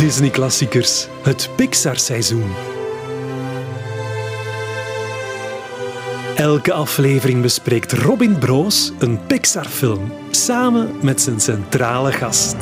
Disney-klassiekers, het Pixar-seizoen. Elke aflevering bespreekt Robin Broos een Pixar-film, samen met zijn centrale gast.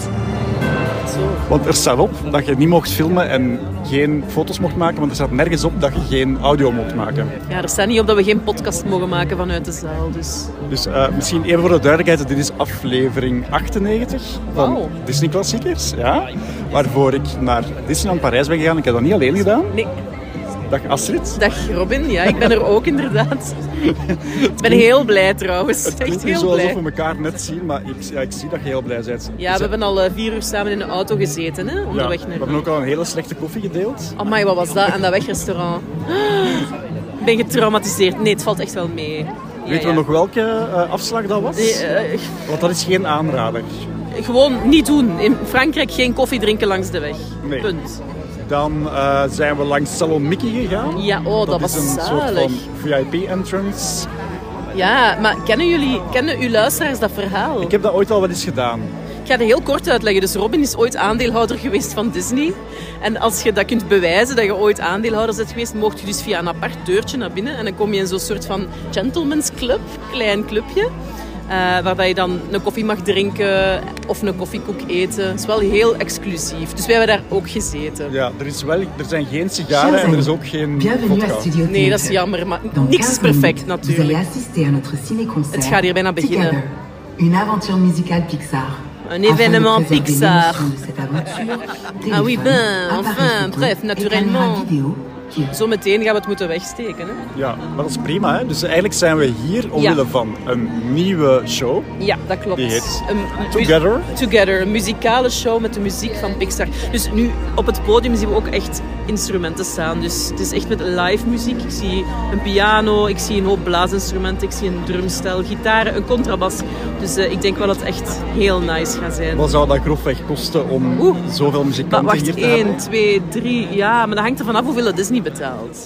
Want er staat op dat je niet mocht filmen en geen foto's mocht maken, want er staat nergens op dat je geen audio mocht maken. Ja, er staat niet op dat we geen podcast mogen maken vanuit de zaal. Dus misschien even voor de duidelijkheid, dit is aflevering 98 van Disney Klassiekers. Ja, waarvoor ik naar Disneyland Parijs ben gegaan. Ik heb dat niet alleen gedaan. Nee. Dag Astrid. Dag Robin, ja, ik ben er ook inderdaad. Ik ben heel blij trouwens. Het klinkt niet zo alsof we elkaar net zien, maar ik zie dat je heel blij bent. Ja, we hebben al 4 uur samen in de auto gezeten, hè, onderweg naar... We hebben ook al een hele slechte koffie gedeeld. Amai, wat was dat aan dat wegrestaurant? Ik ben getraumatiseerd. Nee, het valt echt wel mee. Weten we nog welke afslag dat was? Want dat is geen aanrader. Gewoon niet doen. In Frankrijk geen koffie drinken langs de weg. Nee. Punt. Dan zijn we langs Salon Mickey gegaan. Ja, dat was is een zalig. soort van VIP-entrance. Ja, maar kennen uw luisteraars dat verhaal? Ik heb dat ooit al wel eens gedaan. Ik ga het heel kort uitleggen. Dus Robin is ooit aandeelhouder geweest van Disney. En als je dat kunt bewijzen, dat je ooit aandeelhouder bent geweest, mocht je dus via een apart deurtje naar binnen. En dan kom je in zo'n soort van gentleman's club, klein clubje. Waar je dan een koffie mag drinken of een koffiekoek eten. Het is wel heel exclusief. Dus wij hebben daar ook gezeten. Ja, er zijn geen sigaren en er is ook geen vodka. Nee, dat is jammer, maar niks is perfect natuurlijk. Het gaat hier bijna beginnen. Une aventure musicale Pixar. Un événement Pixar. Ah oui, enfin, bref, naturellement. Zometeen gaan we het moeten wegsteken. Hè? Ja, maar dat is prima. Hè? Dus eigenlijk zijn we hier omwille van een nieuwe show. Ja, dat klopt. Die heet Together. Together, een muzikale show met de muziek van Pixar. Dus nu op het podium zien we ook echt instrumenten staan. Dus het is echt met live muziek. Ik zie een piano, ik zie een hoop blaasinstrumenten, ik zie een drumstel, gitaren, een contrabas. Dus ik denk wel dat het echt heel nice gaat zijn. Wat zou dat grofweg kosten om zoveel muzikanten hier te hebben? 1, 2, 3, ja, maar dat hangt er vanaf hoeveel Disney betaalt.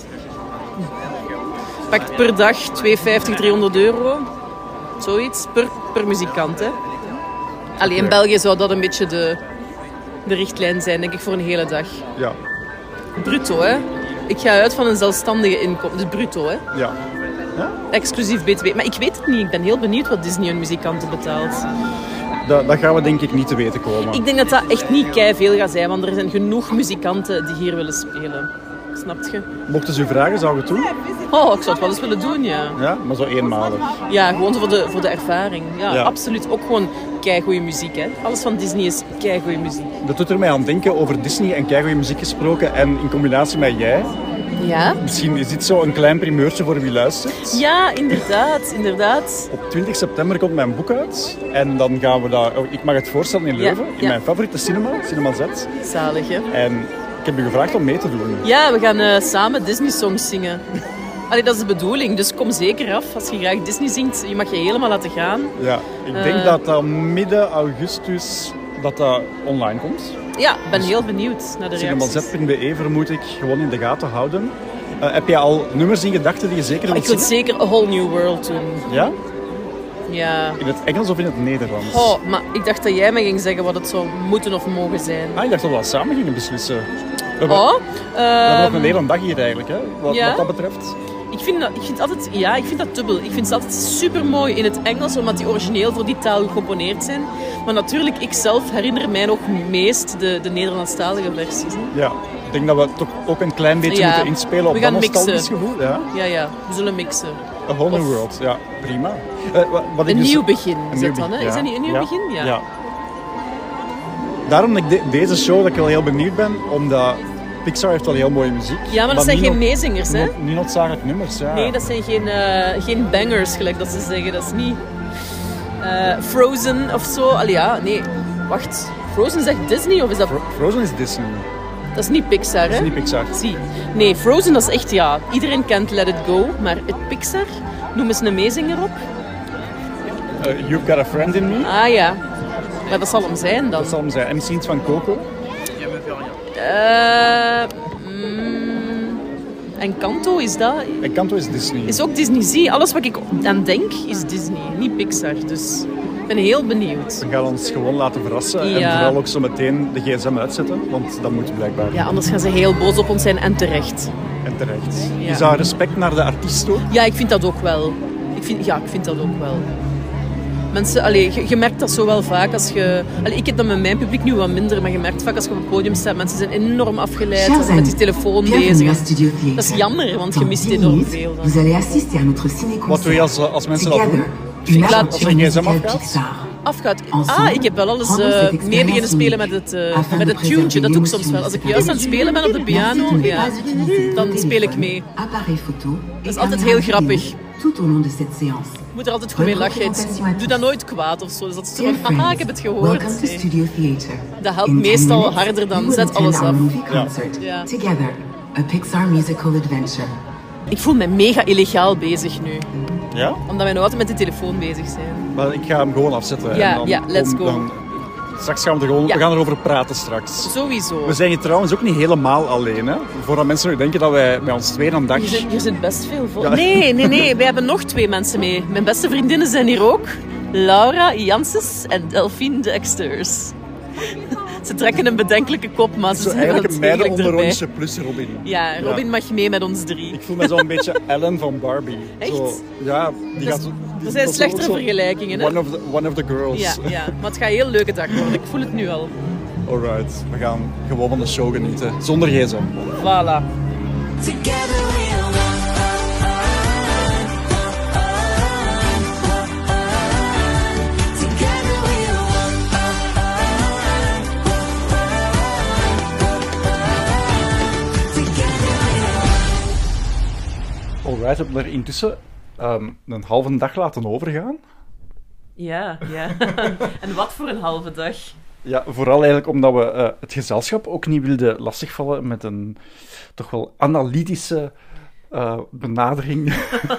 Pakt per dag 250, 300 euro. Zoiets, per muzikant. Hè. Allee, in België zou dat een beetje de richtlijn zijn, denk ik, voor een hele dag. Ja. Bruto, hè. Ik ga uit van een zelfstandige inkomen. Dus bruto, hè. Ja. Ja? Exclusief BTW. Maar ik weet het niet. Ik ben heel benieuwd wat Disney hun muzikanten betaalt. Dat gaan we denk ik niet te weten komen. Ik denk dat dat echt niet keiveel gaat zijn, want er zijn genoeg muzikanten die hier willen spelen. Snap je? Mochten ze u vragen, zou je het doen? Oh, ik zou het wel eens willen doen, ja. Ja, maar zo eenmalig. Ja, gewoon voor de ervaring. Ja, absoluut. Ook gewoon keigoeie muziek, hè. Alles van Disney is keigoeie muziek. Dat doet er mij aan denken over Disney en keigoeie muziek gesproken en in combinatie met jij. Ja. Misschien is dit zo een klein primeurtje voor wie luistert. Ja, inderdaad. Op 20 september komt mijn boek uit. En dan gaan we dat... ik mag het voorstellen in Leuven, in mijn favoriete Cinema Z. Zalig, hè. En ik heb je gevraagd om mee te doen. Ja, we gaan samen Disney-songs zingen. Allee, dat is de bedoeling, dus kom zeker af. Als je graag Disney zingt, je mag je helemaal laten gaan. Ja, ik denk dat midden augustus dat online komt. Ja, ik ben heel benieuwd naar de reacties. Cinemaz.be vermoed ik gewoon in de gaten houden. Heb je al nummers in gedachten die je zeker wilt zingen? Ik wil zeker A Whole New World doen. Ja? Ja. In het Engels of in het Nederlands? Oh, maar ik dacht dat jij me ging zeggen wat het zou moeten of mogen zijn. Ik dacht dat we dat samen gingen beslissen. We hebben nog een hele dag hier eigenlijk, hè, wat dat betreft. Ik vind dat dubbel. Ik vind het altijd super mooi in het Engels, omdat die origineel voor die taal gecomponeerd zijn. Maar natuurlijk, ik zelf herinner mij nog meest de Nederlandstalige versies. Hè? Ja, ik denk dat we toch ook een klein beetje moeten inspelen op dat nostalgisch gevoel. Ja, we zullen mixen. A Whole New World, ja, prima. Een nieuw begin is dat dan, hè? Is dat niet een nieuw begin? Ja. Daarom deze show dat ik wel heel benieuwd ben, omdat Pixar heeft wel heel mooie muziek. Ja, maar dat zijn geen meezingers, hè? Niet noodzakelijk nummers, ja. Nee, dat zijn geen bangers, gelijk dat ze zeggen. Dat is niet Frozen of zo. Allee, ja, nee. Wacht. Frozen zegt Disney of is dat... Frozen is Disney. Dat is niet Pixar, hè? Dat is niet Pixar. Zie. Nee, Frozen dat is echt, iedereen kent Let It Go, maar het Pixar, noem eens een meezinger op. You've Got a Friend in Me. Ah ja. Maar dat zal hem zijn dan. Dat zal hem zijn. En misschien iets van Coco. Encanto is dat? Encanto is Disney. Is ook Disney. Zie, alles wat ik aan denk is Disney, niet Pixar. Dus Ik ben heel benieuwd. We gaan ons gewoon laten verrassen en vooral ook zo meteen de gsm uitzetten, want dat moet blijkbaar. Ja, anders gaan ze heel boos op ons zijn en terecht. En terecht. Ja. Is dat respect naar de artiest ook? Ja, ik vind dat ook wel. Ik vind dat ook wel. Mensen, je merkt dat zo wel vaak als je... ik heb dat met mijn publiek nu wat minder, maar je merkt vaak als je op het podium staat, mensen zijn enorm afgeleid, met die telefoon bezig. Dat is jammer, want je mist enorm veel. Wat doe je als mensen dat doen? Als je gsm afgaat. Ik heb wel alles mee beginnen spelen met het tuentje. Dat doe ik soms wel. Als ik juist aan het spelen ben op de piano, dan speel ik mee. Dat is altijd heel grappig. Je moet er altijd goed mee lachen. Doe dat nooit kwaad of zo. Dus dat is zo van, haha, ik heb het gehoord. Dat helpt meestal harder dan zet alles af. Ja. Ik voel me mega illegaal bezig nu. Ja? Omdat wij nog altijd met de telefoon bezig zijn. Maar ik ga hem gewoon afzetten. Ja, let's go. Straks gaan we we gaan erover praten straks. Sowieso. We zijn hier trouwens ook niet helemaal alleen. Hè? Voordat mensen nog denken dat wij bij ons tweede aan dag... Hier zit best veel vol. Ja. Nee. Wij hebben nog 2 mensen mee. Mijn beste vriendinnen zijn hier ook. Laura Janssens en Delphine de Exters. Ze trekken een bedenkelijke kop, maar ze zijn eigenlijk een meiden onderrondje plus Robin. Ja, Robin mag mee met ons 3. Ik voel me zo een beetje Ellen van Barbie. Echt? Zo, ja, er zijn slechtere vergelijkingen, hè? One of the girls. Ja, maar het gaat een heel leuke dag worden. Ik voel het nu al. Alright, we gaan gewoon van de show genieten. Zonder gsm. Voilà. Alright, we hebben er intussen een halve dag laten overgaan. Ja. En wat voor een halve dag? Ja, vooral eigenlijk omdat we het gezelschap ook niet wilden lastigvallen met een toch wel analytische benadering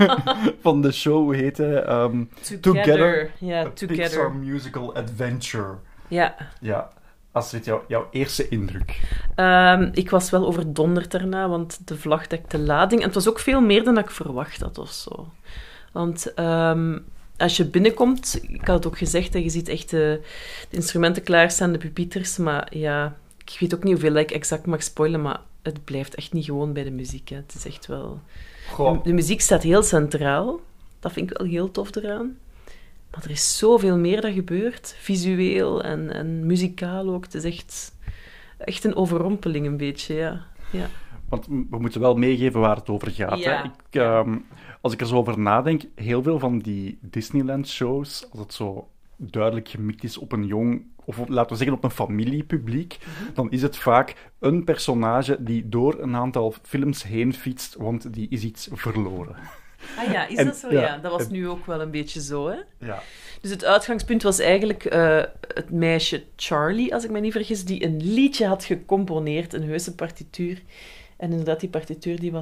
van de show. Hoe heet het? Together. Ja, A Pixar Musical Adventure. Ja. Astrid, jouw eerste indruk? Ik was wel overdonderd daarna, want de vlag dekte lading. En het was ook veel meer dan ik verwacht had of zo. Want als je binnenkomt, ik had het ook gezegd, je ziet echt de instrumenten klaarstaan, de pupieters. Maar ja, ik weet ook niet hoeveel ik exact mag spoilen, maar het blijft echt niet gewoon bij de muziek. Hè. Het is echt wel... De muziek staat heel centraal. Dat vind ik wel heel tof eraan. Maar er is zoveel meer dat gebeurt, visueel en muzikaal ook. Het is echt een overrompeling een beetje, ja. Want we moeten wel meegeven waar het over gaat. Ja. Hè? Als ik er zo over nadenk, heel veel van die Disneyland-shows, als het zo duidelijk gemikt is op een jong, of laten we zeggen op een familiepubliek, dan is het vaak een personage die door een aantal films heen fietst, want die is iets verloren. Ah ja, is dat zo? Ja, dat was nu ook wel een beetje zo, hè? Ja. Dus het uitgangspunt was eigenlijk het meisje Charlie, als ik me niet vergis, die een liedje had gecomponeerd, een heuse partituur. En inderdaad, die partituur die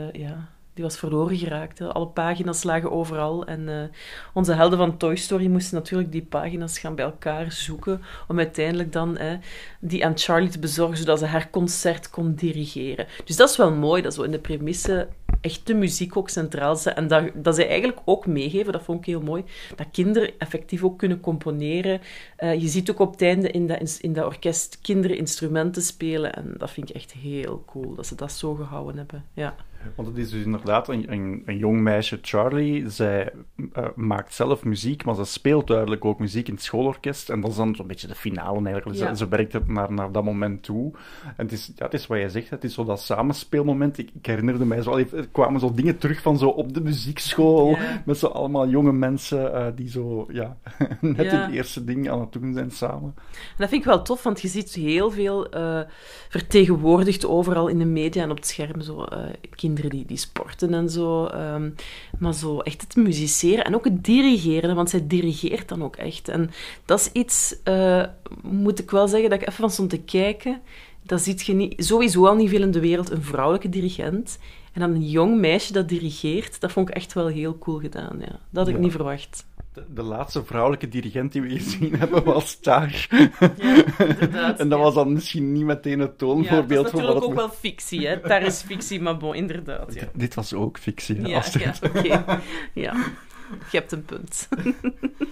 was verloren geraakt. Hè. Alle pagina's lagen overal. En onze helden van Toy Story moesten natuurlijk die pagina's gaan bij elkaar zoeken om uiteindelijk dan die aan Charlie te bezorgen, zodat ze haar concert kon dirigeren. Dus dat is wel mooi, dat zo in de premisse echt de muziek ook centraal is. En dat zij eigenlijk ook meegeven, dat vond ik heel mooi, dat kinderen effectief ook kunnen componeren. Je ziet ook op het einde in dat orkest kinderen instrumenten spelen. En dat vind ik echt heel cool, dat ze dat zo gehouden hebben. Ja. Want het is dus inderdaad een jong meisje, Charlie. Zij maakt zelf muziek, maar ze speelt duidelijk ook muziek in het schoolorkest. En dat is dan zo'n beetje de finale eigenlijk. Ja. Ze werkt het naar dat moment toe. En het is wat jij zegt, het is zo dat samenspeelmoment. Ik herinnerde mij zo, er kwamen zo dingen terug van zo op de muziekschool, met zo allemaal jonge mensen die zo, net het eerste ding aan het doen zijn samen. En dat vind ik wel tof, want je ziet heel veel vertegenwoordigd overal in de media en op het scherm zo kinderen die sporten en zo. Maar zo echt het musiceren en ook het dirigeren, want zij dirigeert dan ook echt. En dat is iets, moet ik wel zeggen, dat ik even van stond te kijken. Dat ziet je sowieso al niet veel in de wereld, een vrouwelijke dirigent. En dan een jong meisje dat dirigeert, dat vond ik echt wel heel cool gedaan. Ja. Dat had ik niet verwacht. De laatste vrouwelijke dirigent die we gezien hebben was Tar. Ja, inderdaad. En dat was dan misschien niet meteen het toonvoorbeeld van wat het... Dat is natuurlijk ook wel fictie, hè. Tar is fictie, maar bon, inderdaad. Ja. Dit was ook fictie, hè, Ja, oké. Ja, je hebt een punt.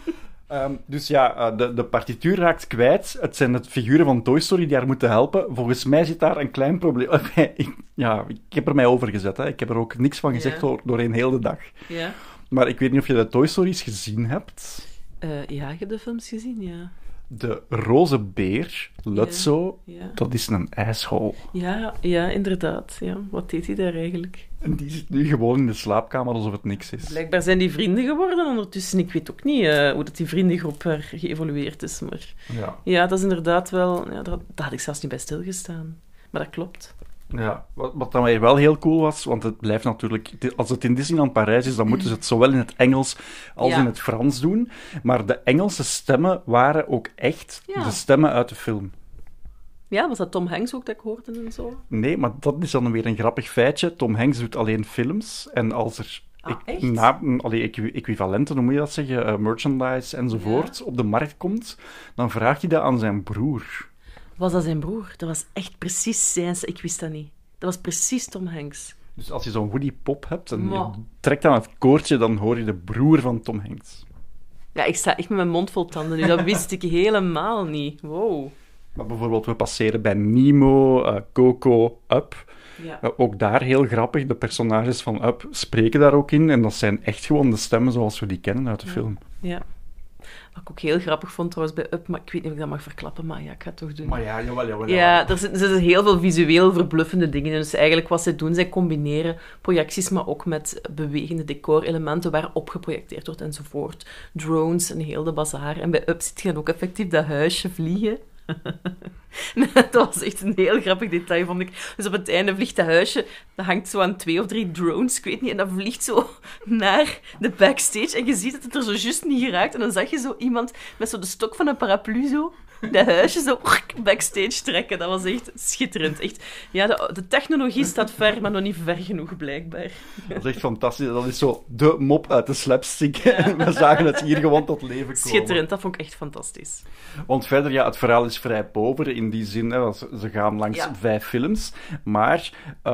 Dus ja, de partituur raakt kwijt. Het zijn de figuren van Toy Story die haar moeten helpen. Volgens mij zit daar een klein probleem. Ik heb er mij over gezet. Hè. Ik heb er ook niks van gezegd doorheen heel de dag. Ja. Maar ik weet niet of je de Toy Stories gezien hebt. Ja, ik heb de films gezien, ja. De roze beer, Lutzo, dat is een ijshol. Ja, inderdaad. Ja. Wat deed hij daar eigenlijk? En die zit nu gewoon in de slaapkamer alsof het niks is. Blijkbaar zijn die vrienden geworden ondertussen. Ik weet ook niet hoe dat die vriendengroep geëvolueerd is. Maar ja, dat is inderdaad wel... Ja, daar had ik zelfs niet bij stilgestaan. Maar dat klopt. Ja, wat dan weer wel heel cool was, want het blijft natuurlijk... Als het in Disneyland Parijs is, dan moeten ze het zowel in het Engels als in het Frans doen. Maar de Engelse stemmen waren ook echt de stemmen uit de film. Ja, was dat Tom Hanks ook dat ik hoorde en zo? Nee, maar dat is dan weer een grappig feitje. Tom Hanks doet alleen films. En als er equivalenten, hoe moet je dat zeggen, merchandise enzovoort, op de markt komt, dan vraagt hij dat aan zijn broer. Was dat zijn broer? Dat was echt precies zijn... Ik wist dat niet. Dat was precies Tom Hanks. Dus als je zo'n Woody Pop hebt en je trekt aan het koordje, dan hoor je de broer van Tom Hanks. Ja, ik sta echt met mijn mond vol tanden nu. Dat wist ik helemaal niet. Wow. Maar bijvoorbeeld, we passeren bij Nemo, Coco, Up. Ja. Ook daar heel grappig. De personages van Up spreken daar ook in. En dat zijn echt gewoon de stemmen zoals we die kennen uit de film. Ja. Wat ik ook heel grappig vond trouwens bij Up, maar ik weet niet of ik dat mag verklappen, maar ja, ik ga het toch doen. Maar ja, jawel. Ja, er zitten heel veel visueel verbluffende dingen in. Dus eigenlijk wat zij doen, zij combineren projecties, maar ook met bewegende decorelementen waarop geprojecteerd wordt enzovoort. Drones en heel de bazaar. En bij Up zit je dan ook effectief dat huisje vliegen. Dat was echt een heel grappig detail, vond ik. Dus op het einde vliegt dat huisje, dat hangt zo aan 2 of 3 drones, ik weet niet, en dat vliegt zo naar de backstage en je ziet dat het er zo juist niet geraakt. En dan zag je zo iemand met zo de stok van een paraplu zo, dat huisje zo backstage trekken. Dat was echt schitterend. Echt, ja, de technologie staat ver, maar nog niet ver genoeg, blijkbaar. Dat is echt fantastisch. Dat is zo de mop uit de slapstick. En we zagen het hier gewoon tot leven komen. Schitterend, dat vond ik echt fantastisch. Want verder, ja, het verhaal is vrij pover in die zin. Hè, ze gaan langs 5 films. Maar...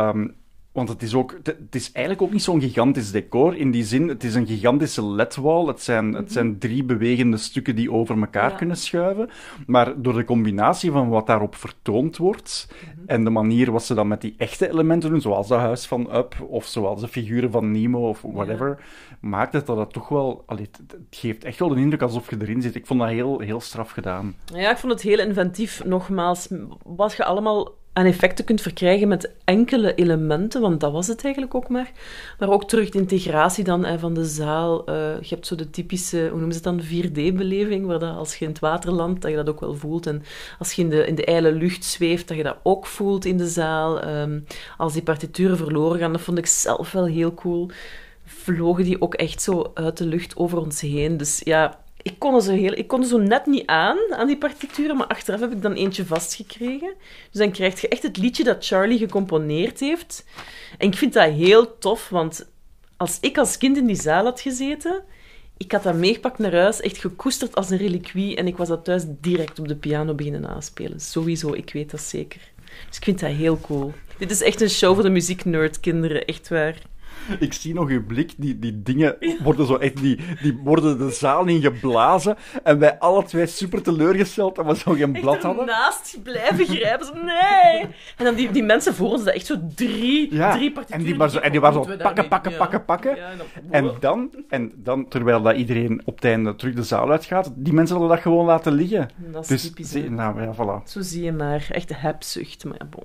want het is eigenlijk ook niet zo'n gigantisch decor. In die zin, het is een gigantische ledwall. Het zijn 3 bewegende stukken die over elkaar kunnen schuiven. Maar door de combinatie van wat daarop vertoond wordt en de manier wat ze dan met die echte elementen doen, zoals dat huis van Up of zoals de figuren van Nemo of whatever, maakt het dat het toch wel... het geeft echt wel de indruk alsof je erin zit. Ik vond dat heel, heel straf gedaan. Ja, ik vond het heel inventief. Nogmaals, wat je allemaal aan effecten kunt verkrijgen met enkele elementen, want dat was het eigenlijk ook maar. Maar ook terug de integratie dan van de zaal. Je hebt zo de typische, hoe noemen ze het dan, 4D-beleving, waar dat, als je in het water landt, dat je dat ook wel voelt. En als je in de ijle lucht zweeft, dat je dat ook voelt in de zaal. Als die partituren verloren gaan, dat vond ik zelf wel heel cool. Vlogen die ook echt zo uit de lucht over ons heen. Dus ja... Ik kon er zo net niet aan die partituren, maar achteraf heb ik dan eentje vastgekregen. Dus dan krijg je echt het liedje dat Charlie gecomponeerd heeft. En ik vind dat heel tof, want als ik als kind in die zaal had gezeten, ik had dat meegepakt naar huis, echt gekoesterd als een reliquie, en ik was dat thuis direct op de piano beginnen aanspelen. Sowieso, ik weet dat zeker. Dus ik vind dat heel cool. Dit is echt een show voor de muzieknerd-kinderen, echt waar. Ik zie nog uw blik, die dingen worden zo echt, die worden de zaal in geblazen en wij alle 2 super teleurgesteld dat we zo geen blad hadden. Naast blijven grijpen, zo nee! En dan die mensen voor ons, dat echt zo drie partituren. En die waren zo pakken. Ja, en dan, terwijl dat iedereen op het einde terug de zaal uitgaat, die mensen hadden dat gewoon laten liggen. Dat is dus, typisch. Voilà. Zo zie je maar. Echt hebzucht. Maar ja,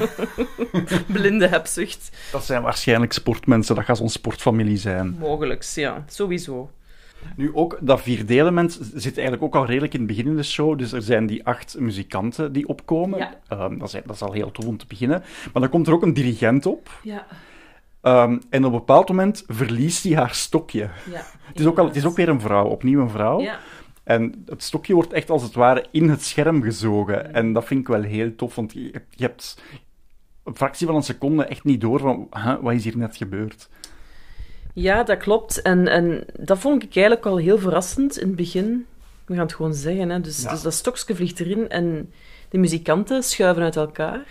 bon. Blinde hebzucht. Dat zijn waarschijnlijk sportmensen. Dat gaat zo'n sportfamilie zijn. Mogelijks, ja. Sowieso. Nu, ook dat 4D-element zit eigenlijk ook al redelijk in het begin in de show. Dus er zijn die 8 muzikanten die opkomen. Ja. Dat is al heel tof om te beginnen. Maar dan komt er ook een dirigent op. Ja. En op een bepaald moment verliest hij haar stokje. Ja, het is ook weer een vrouw, opnieuw een vrouw. Ja. En het stokje wordt echt als het ware in het scherm gezogen. Ja. En dat vind ik wel heel tof, want je hebt een fractie van een seconde echt niet door van wat is hier net gebeurd. Ja, dat klopt. En dat vond ik eigenlijk al heel verrassend in het begin. We gaan het gewoon zeggen. Hè. Dus dat stokje vliegt erin en de muzikanten schuiven uit elkaar.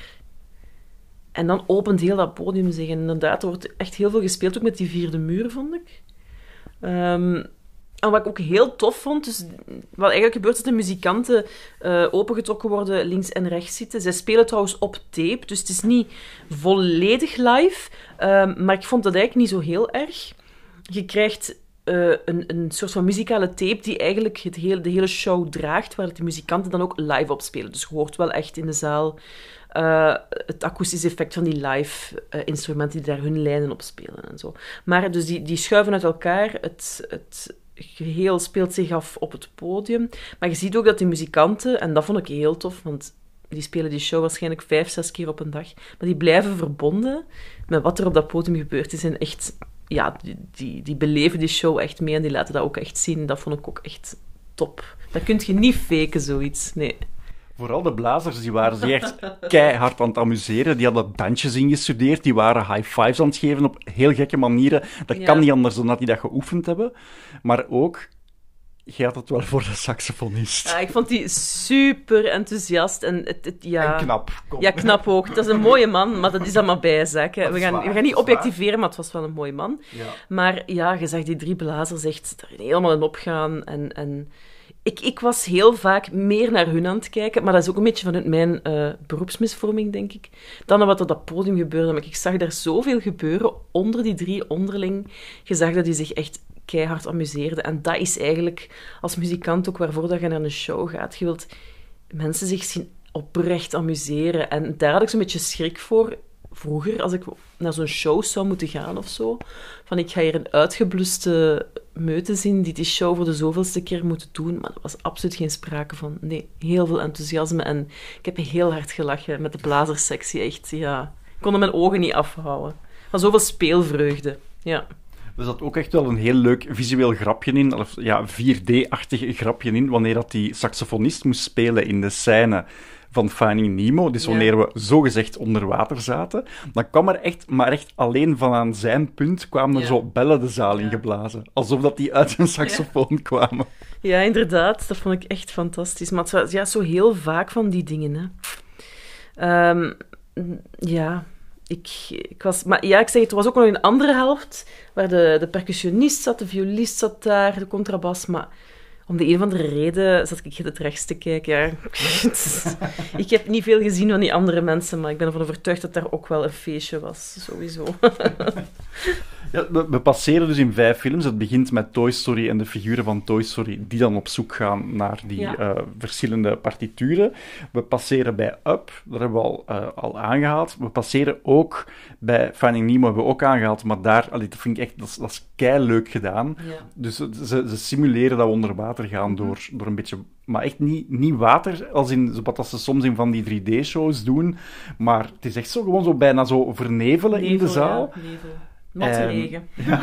En dan opent heel dat podium zich. En inderdaad, er wordt echt heel veel gespeeld, ook met die 4e muur, vond ik. En wat ik ook heel tof vond, dus wat eigenlijk gebeurt, is dat de muzikanten opengetrokken worden, links en rechts zitten. Zij spelen trouwens op tape, dus het is niet volledig live. Maar ik vond dat eigenlijk niet zo heel erg. Je krijgt een soort van muzikale tape die eigenlijk de hele show draagt, waar de muzikanten dan ook live op spelen. Dus je hoort wel echt in de zaal het akoestisch effect van die live instrumenten die daar hun lijnen op spelen en zo. Maar dus die schuiven uit elkaar. Het geheel speelt zich af op het podium. Maar je ziet ook dat die muzikanten, en dat vond ik heel tof, want die spelen die show waarschijnlijk 5-6 keer op een dag, maar die blijven verbonden met wat er op dat podium gebeurt. Die zijn echt... Ja, die beleven die show echt mee en die laten dat ook echt zien. Dat vond ik ook echt top. Dat kun je niet faken, zoiets. Nee. Vooral de blazers, die waren zich echt keihard aan het amuseren. Die hadden dansjes ingestudeerd, die waren high fives aan het geven op heel gekke manieren. Dat kan niet anders dan dat die dat geoefend hebben. Maar ook... Jij had het wel voor de saxofonist. Ja, ik vond die super enthousiast. En En knap. Kom. Ja, knap ook. Dat is een mooie man, maar dat is allemaal bijzaak. We gaan niet objectiveren, maar het was wel een mooie man. Ja. Maar ja, je zag die 3 blazers echt er helemaal in opgaan. En ik was heel vaak meer naar hun aan het kijken, maar dat is ook een beetje vanuit mijn beroepsmisvorming, denk ik, dan wat op dat podium gebeurde. Maar ik zag daar zoveel gebeuren onder die 3 onderling. Je zag dat die zich echt keihard amuseerden. En dat is eigenlijk als muzikant ook waarvoor dat je naar een show gaat. Je wilt mensen zich zien oprecht amuseren. En daar had ik zo'n beetje schrik voor. Vroeger, als ik naar zo'n show zou moeten gaan of zo, van ik ga hier een uitgebluste meute zien die show voor de zoveelste keer moeten doen. Maar er was absoluut geen sprake van. Nee, heel veel enthousiasme. En ik heb heel hard gelachen met de blazerssectie. Echt, ja. Ik kon er mijn ogen niet afhouden. Van zoveel speelvreugde. Ja. Er zat ook echt wel een heel leuk visueel grapje in, of ja, 4D-achtig grapje in, wanneer dat die saxofonist moest spelen in de scène van Finding Nemo, dus wanneer we zogezegd onder water zaten, dan kwam er echt, maar echt alleen van aan zijn punt, kwamen er zo bellen de zaal ingeblazen. Alsof dat die uit een saxofoon kwamen. Ja, inderdaad. Dat vond ik echt fantastisch. Maar het was zo heel vaak van die dingen, hè. Ja... Ik was... Maar ja, ik zeg, er was ook nog een andere helft, waar de percussionist zat, de violist zat daar, de contrabas, maar om de een of andere reden zat ik het rechts te kijken. Ja. Ik heb niet veel gezien van die andere mensen, maar ik ben ervan overtuigd dat daar ook wel een feestje was, sowieso. Ja, we passeren dus in 5 films. Het begint met Toy Story en de figuren van Toy Story die dan op zoek gaan naar die verschillende partituren. We passeren bij Up, dat hebben we al aangehaald. We passeren ook bij Finding Nemo, hebben we ook aangehaald, maar daar, dat vind ik echt, dat is keileuk gedaan. Ja. Dus ze simuleren dat we onder water gaan door een beetje... Maar echt niet water, als in wat ze soms in van die 3D-shows doen, maar het is echt zo gewoon zo bijna zo vernevelen in de zaal. Ja, nevel. Natte regen. Ja.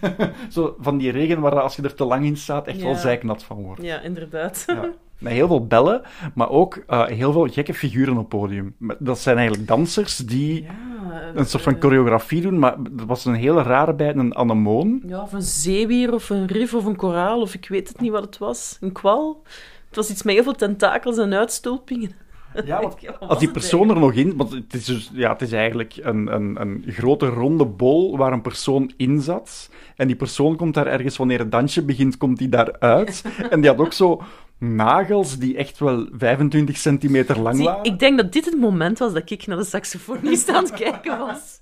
Zo van die regen waar als je er te lang in staat echt wel zeiknat van wordt. Ja, inderdaad. Ja. Met heel veel bellen, maar ook heel veel gekke figuren op het podium. Dat zijn eigenlijk dansers die een soort van choreografie doen, maar er was een hele rare bij, een anemoon. Ja, of een zeewier, of een rif, of een koraal, of ik weet het niet wat het was. Een kwal. Het was iets met heel veel tentakels en uitstulpingen. Ja, want als die persoon er nog in... Want het is, dus, het is eigenlijk een grote ronde bol waar een persoon in zat. En die persoon komt daar ergens, wanneer het dansje begint, komt die daaruit. En die had ook zo nagels die echt wel 25 centimeter lang waren. Ik denk dat dit het moment was dat ik naar de saxofonist aan het kijken was.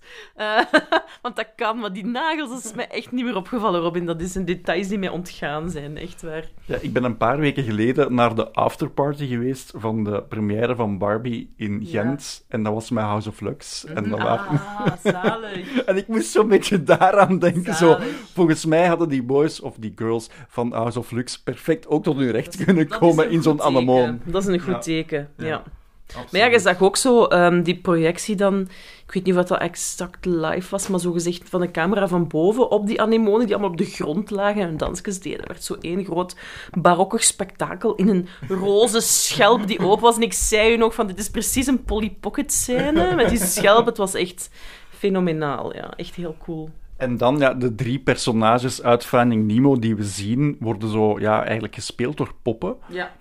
Want dat kan, maar die nagels, dat is mij echt niet meer opgevallen, Robin. Dat is een details die mij ontgaan zijn, echt waar. Ja, ik ben een paar weken geleden naar de afterparty geweest van de première van Barbie in Gent. En dat was met House of Lux. En dat zalig. En ik moest zo'n beetje daaraan denken. Zo, volgens mij hadden die boys of die girls van House of Lux perfect ook tot hun recht kunnen komen in zo'n anemoon. Dat is een goed teken, ja. Maar ja, je zag ook zo die projectie dan... Ik weet niet wat dat exact live was, maar zo gezegd van de camera van boven op die anemonen die allemaal op de grond lagen en dansjes deden. Er werd zo één groot barokkig spektakel in een roze schelp die open was. En ik zei u nog van, dit is precies een Polly Pocket scène met die schelp. Het was echt fenomenaal, ja. Echt heel cool. En dan, de 3 personages uit Finding Nemo die we zien, worden zo, eigenlijk gespeeld door poppen. Ja.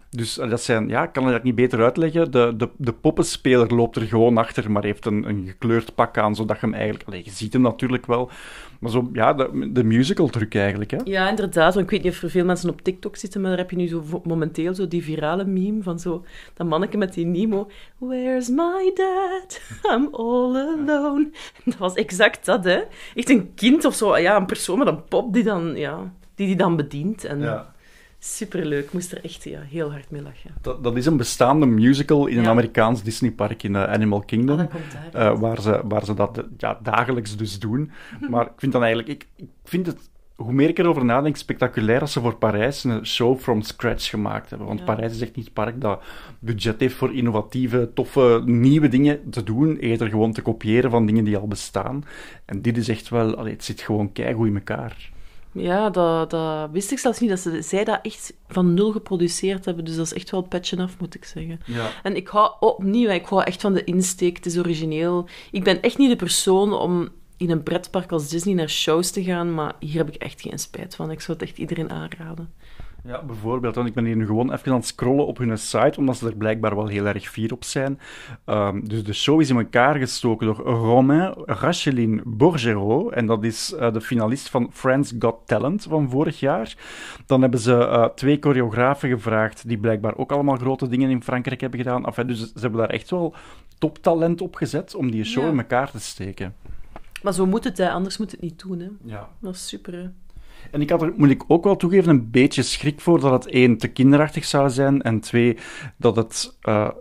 Dus dat zijn, ja, ik kan het niet beter uitleggen. De poppenspeler loopt er gewoon achter, maar heeft een gekleurd pak aan, zodat je hem eigenlijk... Allee, je ziet hem natuurlijk wel, maar zo, ja, de musical-truc eigenlijk, hè? Ja, inderdaad. Want ik weet niet of er veel mensen op TikTok zitten, maar daar heb je nu zo momenteel zo die virale meme van zo dat manneke met die Nemo. Where's my dad? I'm all alone. Dat was exact dat, hè. Echt een kind of zo, ja, een persoon met een pop die dan, ja, die dan bedient. En... Ja. Superleuk. Ik moest er echt heel hard mee lachen. Dat is een bestaande musical in een Amerikaans Disneypark in Animal Kingdom. Dat komt daar, waar ze dat dagelijks dus doen. Maar ik vind dan eigenlijk... Ik vind het, hoe meer ik erover nadenk, spectaculair als ze voor Parijs een show from scratch gemaakt hebben. Want Parijs is echt niet het park dat budget heeft voor innovatieve, toffe, nieuwe dingen te doen. Eerder gewoon te kopiëren van dingen die al bestaan. En dit is echt wel... het zit gewoon keigoed in elkaar. Ja, dat wist ik zelfs niet, dat zij dat echt van nul geproduceerd hebben. Dus dat is echt wel petje af, moet ik zeggen. Ja. En ik hou echt van de insteek. Het is origineel. Ik ben echt niet de persoon om in een pretpark als Disney naar shows te gaan, maar hier heb ik echt geen spijt van. Ik zou het echt iedereen aanraden. Ja, bijvoorbeeld. Want ik ben hier nu gewoon even aan het scrollen op hun site, omdat ze er blijkbaar wel heel erg fier op zijn. Dus de show is in elkaar gestoken door Romain Racheline Borgerot. En dat is de finalist van France's Got Talent van vorig jaar. Dan hebben ze 2 choreografen gevraagd, die blijkbaar ook allemaal grote dingen in Frankrijk hebben gedaan. Dus ze hebben daar echt wel toptalent op gezet om die show in elkaar te steken. Maar zo moet het, hè. Anders moet het niet doen. Hè. Ja. Dat is super, hè. En ik had er, moet ik ook wel toegeven, een beetje schrik voor dat het 1, te kinderachtig zou zijn, en 2, dat het...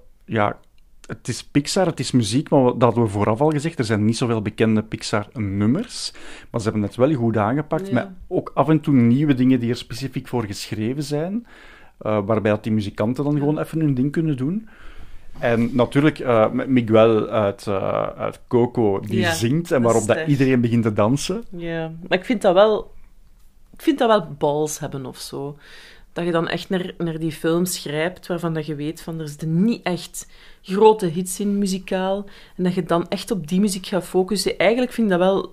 het is Pixar, het is muziek, maar dat hadden we vooraf al gezegd. Er zijn niet zoveel bekende Pixar-nummers, maar ze hebben het wel goed aangepakt, met ook af en toe nieuwe dingen die er specifiek voor geschreven zijn, waarbij dat die muzikanten dan gewoon even hun ding kunnen doen. En natuurlijk Miguel uit Coco, die zingt, en waarop dat iedereen begint te dansen. Ja, maar ik vind dat wel... Ik vind dat wel balls hebben of zo. Dat je dan echt naar die films grijpt waarvan dat je weet van er zitten niet echt grote hits in muzikaal. En dat je dan echt op die muziek gaat focussen. Eigenlijk vind ik dat wel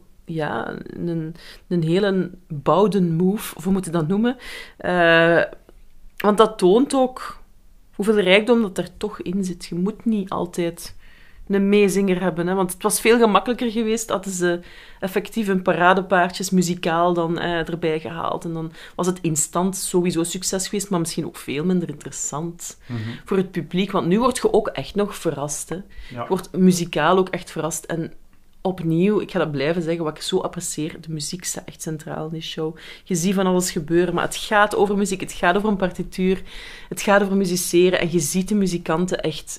een hele bouden move, of hoe moet je dat noemen? Want dat toont ook hoeveel rijkdom dat er toch in zit. Je moet niet altijd een meezinger hebben. Hè? Want het was veel gemakkelijker geweest hadden ze effectief een paradepaardjes muzikaal dan erbij gehaald. En dan was het instant sowieso succes geweest, maar misschien ook veel minder interessant voor het publiek. Want nu word je ook echt nog verrast. Hè? Ja. Je wordt muzikaal ook echt verrast. En opnieuw, ik ga dat blijven zeggen, wat ik zo apprecieer, de muziek staat echt centraal in die show. Je ziet van alles gebeuren, maar het gaat over muziek, het gaat over een partituur, het gaat over musiceren. En je ziet de muzikanten echt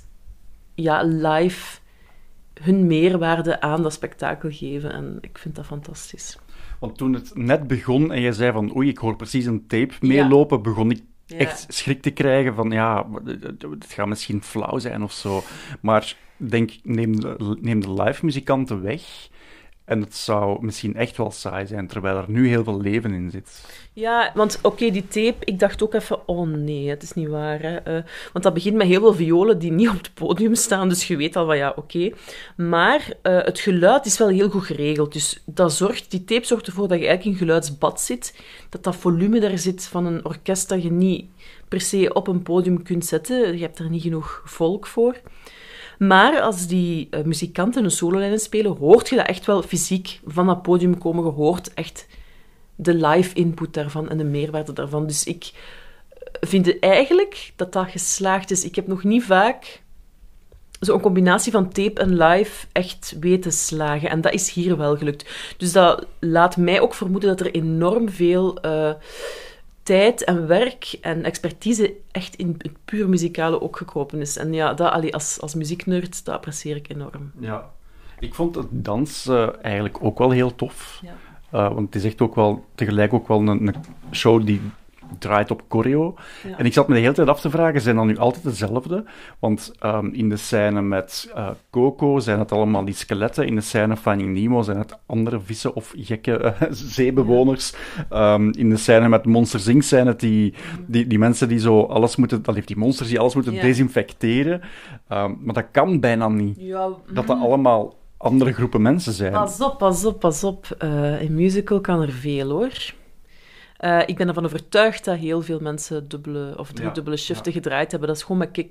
live hun meerwaarde aan dat spektakel geven. En ik vind dat fantastisch. Want toen het net begon en je zei van oei, ik hoor precies een tape meelopen, begon ik echt schrik te krijgen van het gaat misschien flauw zijn of zo. Maar denk, neem de live muzikanten weg en het zou misschien echt wel saai zijn, terwijl er nu heel veel leven in zit. Ja, want die tape, ik dacht ook even, oh nee, het is niet waar. Hè. Want dat begint met heel veel violen die niet op het podium staan, dus je weet al van Maar het geluid is wel heel goed geregeld, dus die tape zorgt ervoor dat je eigenlijk in geluidsbad zit, dat volume daar zit van een orkest dat je niet per se op een podium kunt zetten. Je hebt er niet genoeg volk voor. Maar als die muzikanten een sololijnen spelen, hoort je dat echt wel fysiek van dat podium komen. Je hoort echt de live input daarvan en de meerwaarde daarvan. Dus ik vind eigenlijk dat geslaagd is. Ik heb nog niet vaak zo'n combinatie van tape en live echt weten slagen. En dat is hier wel gelukt. Dus dat laat mij ook vermoeden dat er enorm veel tijd en werk en expertise echt in het puur muzikale ook gekropen is. En ja, dat als muzieknerd, dat apprecieer ik enorm. Ja. Ik vond het dans eigenlijk ook wel heel tof. Ja. Want het is echt ook wel tegelijk ook wel een show die draait op choreo. Ja. En ik zat me de hele tijd af te vragen, zijn dat nu altijd dezelfde? Want in de scène met Coco zijn het allemaal die skeletten. In de scène Finding Nemo zijn het andere vissen of gekke zeebewoners. Ja. In de scène met Monsters Inc. zijn het die mensen die zo alles moeten... Dat heeft die monsters die alles moeten desinfecteren. Maar dat kan bijna niet. Ja. Dat allemaal andere groepen mensen zijn. Pas op. In musical kan er veel, hoor. Ik ben ervan overtuigd dat heel veel mensen dubbele of driedubbele shiften gedraaid hebben. Dat is gewoon met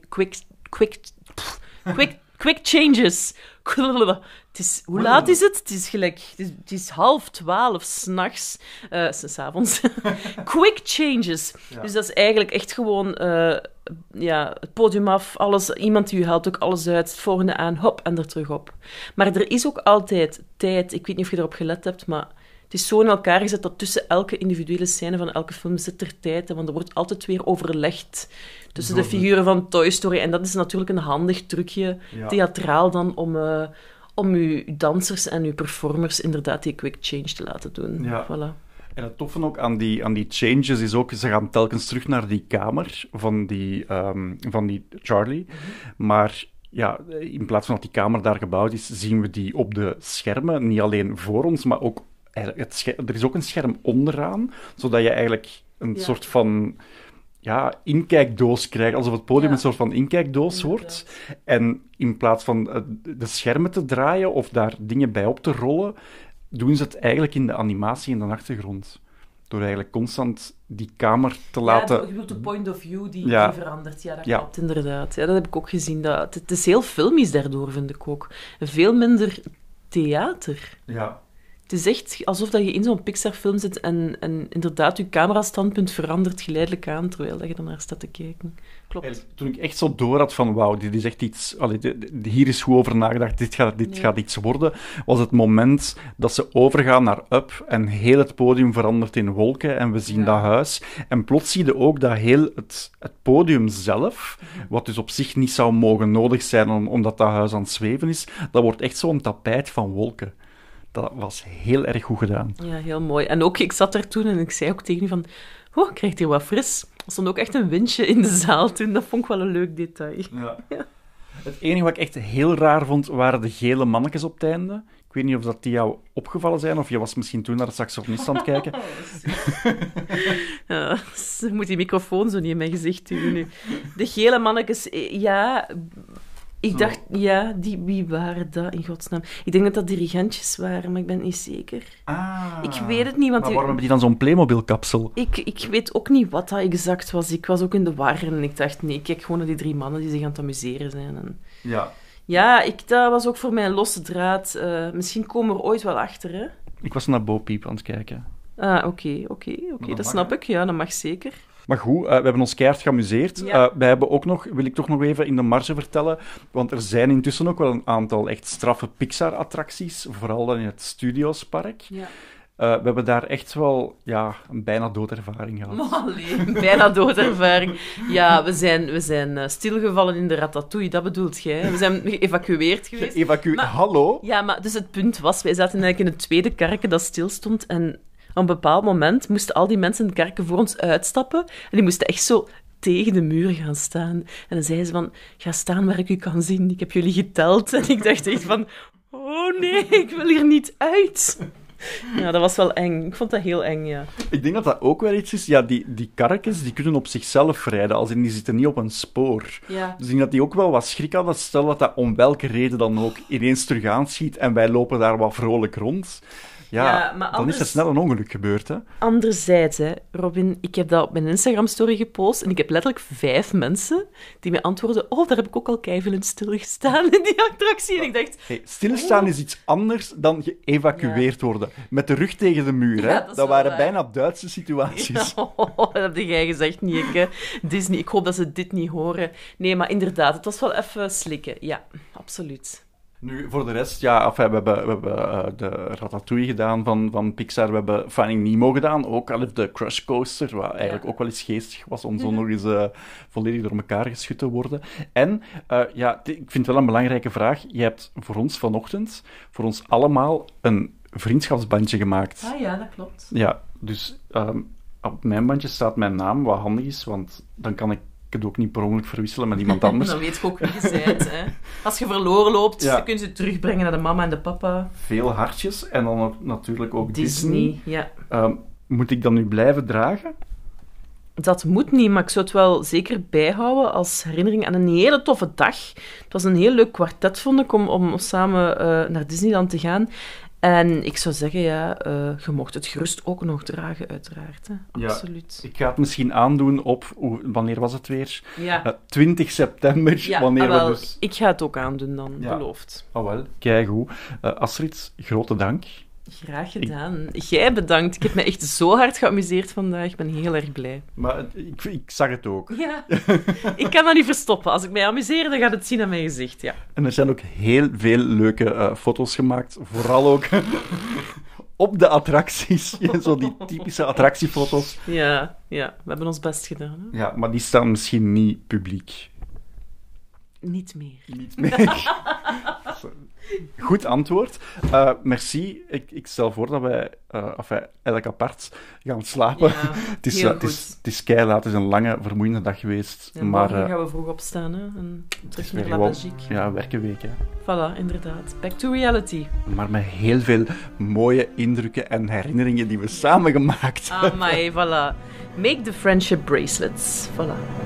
quick changes. Hoe laat is het? Het is 11:30 s'nachts. 'S'avonds. Quick changes. Ja. Dus dat is eigenlijk echt gewoon het podium af, alles. Iemand die u haalt ook alles uit, het volgende aan, hop, en er terug op. Maar er is ook altijd tijd. Ik weet niet of je erop gelet hebt, maar het is zo in elkaar gezet dat tussen elke individuele scène van elke film zit er tijd. Want er wordt altijd weer overlegd tussen de figuren van Toy Story. En dat is natuurlijk een handig trucje, theatraal dan, om uw dansers en uw performers inderdaad die quick change te laten doen. Ja. Voilà. En het toffe ook aan die changes is ook, ze gaan telkens terug naar die kamer van die Charlie. Mm-hmm. Maar ja, in plaats van dat die kamer daar gebouwd is, zien we die op de schermen. Niet alleen voor ons, maar ook er is ook een scherm onderaan, zodat je eigenlijk een soort van inkijkdoos krijgt, alsof het podium een soort van inkijkdoos wordt. En in plaats van de schermen te draaien of daar dingen bij op te rollen, doen ze het eigenlijk in de animatie in de achtergrond. Door eigenlijk constant die kamer te laten... Ja, je bedoelt de point of view die verandert. Ja, dat klopt inderdaad. Ja, dat heb ik ook gezien. Het is heel filmisch daardoor, vind ik ook. Veel minder theater. Ja. Het is echt alsof dat je in zo'n Pixar-film zit en inderdaad je camerastandpunt verandert geleidelijk aan terwijl dat je ernaar staat te kijken. Klopt. Toen ik echt zo door had van wauw, dit is echt iets... hier is goed over nagedacht, dit gaat iets worden, was het moment dat ze overgaan naar Up en heel het podium verandert in wolken en we zien dat huis. En plots zie je ook dat heel het podium zelf, wat dus op zich niet zou mogen nodig zijn omdat dat huis aan het zweven is, dat wordt echt zo'n tapijt van wolken. Dat was heel erg goed gedaan. Ja, heel mooi. En ook, ik zat daar toen en ik zei ook tegen u van... Oh, ik krijg hier wat fris. Er stond ook echt een windje in de zaal toen. Dat vond ik wel een leuk detail. Ja. Het enige wat ik echt heel raar vond, waren de gele mannetjes op het einde. Ik weet niet of dat die jou opgevallen zijn, of je was misschien toen naar de saxofonist aan het kijken. Je moet die microfoon zo niet in mijn gezicht duwen nu. De gele mannetjes, ja... Ik dacht, wie waren dat in godsnaam? Ik denk dat dat dirigentjes waren, maar ik ben niet zeker. Ik weet het niet, want... Maar waarom hebben die dan zo'n Playmobil-kapsel? Ik weet ook niet wat dat exact was. Ik was ook in de war en ik dacht, nee, ik kijk gewoon naar die 3 mannen die zich aan het amuseren zijn. En... Ja. Ja, dat was ook voor mij een losse draad. Misschien komen we er ooit wel achter, hè? Ik was naar Bo Peep aan het kijken. Oké, dat snap ik. Ja, dat mag zeker. Maar goed, we hebben ons keihard geamuseerd. Ja. Wij hebben ook nog, wil ik toch nog even in de marge vertellen, want er zijn intussen ook wel een aantal echt straffe Pixar-attracties, vooral dan in het Studiospark. Ja. We hebben daar echt wel een bijna doodervaring gehad. Een bijna doodervaring. Ja, we zijn stilgevallen in de Ratatouille, dat bedoelt jij. We zijn geëvacueerd geweest. Hallo? Ja, maar dus het punt was, wij zaten eigenlijk in het tweede karretje dat stilstond en... Op een bepaald moment moesten al die mensen in de kerken voor ons uitstappen. En die moesten echt zo tegen de muur gaan staan. En dan zeiden ze van, ga staan waar ik u kan zien. Ik heb jullie geteld. En ik dacht echt van, oh nee, ik wil hier niet uit. Ja, dat was wel eng. Ik vond dat heel eng, ja. Ik denk dat dat ook wel iets is. Ja, die karretjes, die kunnen op zichzelf rijden. Als in, die zitten niet op een spoor. Ja. Dus ik denk dat die ook wel wat schrik hadden. Stel dat om welke reden dan ook ineens terug aanschiet en wij lopen daar wat vrolijk rond. Ja, maar dan is er snel een ongeluk gebeurd, hè? Anderzijds, Robin, ik heb dat op mijn Instagram-story gepost en ik heb letterlijk 5 mensen die mij antwoorden, daar heb ik ook al keiveel in stilgestaan in die attractie. En ik dacht... Hey, stilstaan is iets anders dan geëvacueerd worden. Met de rug tegen de muur, hè? Ja, dat waren bijna Duitse situaties. Ja, dat heb jij gezegd, niet ik, hè. Disney, ik hoop dat ze dit niet horen. Nee, maar inderdaad, het was wel even slikken. Ja, absoluut. Nu, voor de rest, we hebben de Ratatouille gedaan van Pixar. We hebben Finding Nemo gedaan, ook al de Crush Coaster, wat eigenlijk ook wel eens geestig was om zo nog eens volledig door elkaar geschud te worden. En, ik vind het wel een belangrijke vraag. Je hebt voor ons vanochtend, voor ons allemaal, een vriendschapsbandje gemaakt. Ah ja, dat klopt. Ja, dus op mijn bandje staat mijn naam, wat handig is, want dan kan ik het ook niet per ongeluk verwisselen met iemand anders. Dan weet je ook wie je bent, hè. Als je verloren loopt, dan kun je het terugbrengen naar de mama en de papa. Veel hartjes en dan natuurlijk ook Disney. Ja. Moet ik dan nu blijven dragen? Dat moet niet, maar ik zou het wel zeker bijhouden als herinnering aan een hele toffe dag. Het was een heel leuk kwartet, vond ik, om samen naar Disneyland te gaan. En ik zou zeggen, je mocht het gerust ook nog dragen, uiteraard. Hè. Absoluut. Ik ga het misschien aandoen op... Wanneer was het weer? Ja. 20 september. Wanneer we dus... Ik ga het ook aandoen dan, beloofd. Oh wel, keigoed. Astrid, grote dank. Graag gedaan. Jij bedankt. Ik heb me echt zo hard geamuseerd vandaag. Ik ben heel erg blij. Maar ik zag het ook. Ja, ik kan dat niet verstoppen. Als ik mij amuseer, dan gaat het zien aan mijn gezicht, ja. En er zijn ook heel veel leuke foto's gemaakt. Vooral ook op de attracties. Zo die typische attractiefoto's. Ja, we hebben ons best gedaan. Hè? Ja, maar die staan misschien niet publiek. Niet meer. Niet meer. Goed antwoord. Merci. Ik stel voor dat wij eigenlijk apart gaan slapen. Ja, het is keilaat. Het is een lange, vermoeiende dag geweest. En morgen gaan we vroeg opstaan hè? En terug naar La Belgique. Ja, werkenweek. Hè. Voilà, inderdaad. Back to reality. Maar met heel veel mooie indrukken en herinneringen die we samen gemaakt hebben. Amai, voilà. Make the friendship bracelets. Voilà.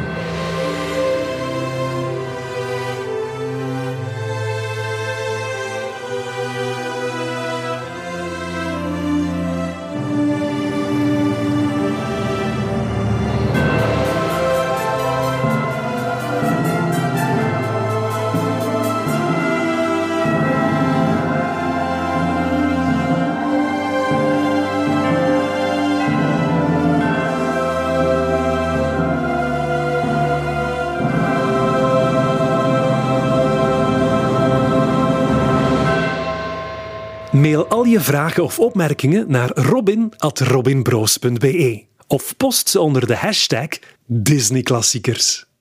Mail al je vragen of opmerkingen naar robin@robinbroos.be of post ze onder de hashtag Disneyklassiekers.